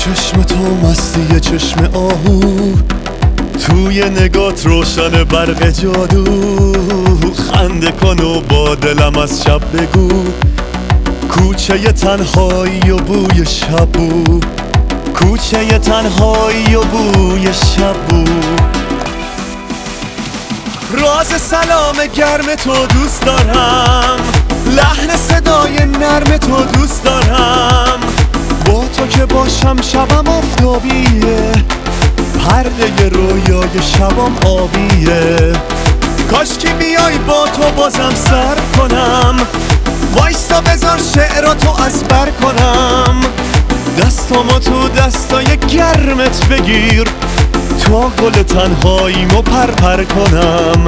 چشم تو مستی چشم آهو، توی نگات روشن برق جادو. خنده کن و با دلم از شب بگو، کوچه تنهایی و بوی شب بو، کوچه تنهایی و بوی شب بو. راز سلام گرم تو دوست دارم، لحن صدای نرم تو دوست دارم. با تو که باشم شبم آفتابیه، پرده رویای شبم آبیه. کاش که بیای با تو بازم سر کنم، وایستا بذار شعراتو از بر کنم. دستامو تو دستای گرمت بگیر، تا گل تنهاییمو پر کنم.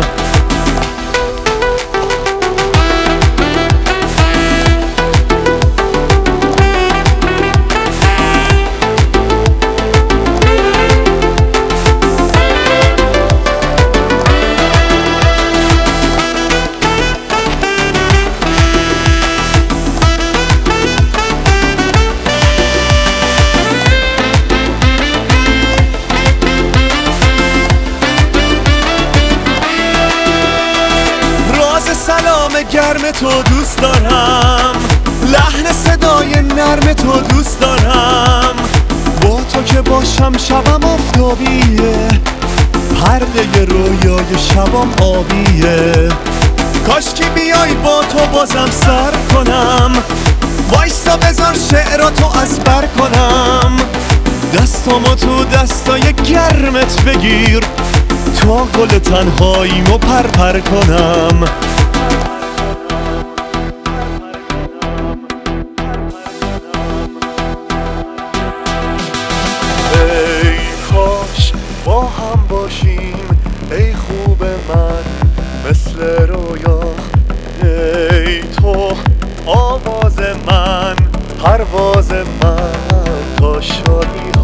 سلام گرم تو دوست دارم، لحن صدای نرم تو دوست دارم. با تو که باشم شبم آفتابیه، پرده رویای شبم آبیه. کاش که بیای با تو بازم سر کنم، وایستا بذار شعراتو از بر کنم. دستامو تو دستای گرمت بگیر، تا گل تنهاییمو پر کنم. ای کاش با هم باشیم ای خوب من مثل رویا. ای تو آواز من، پرواز من، تا شادی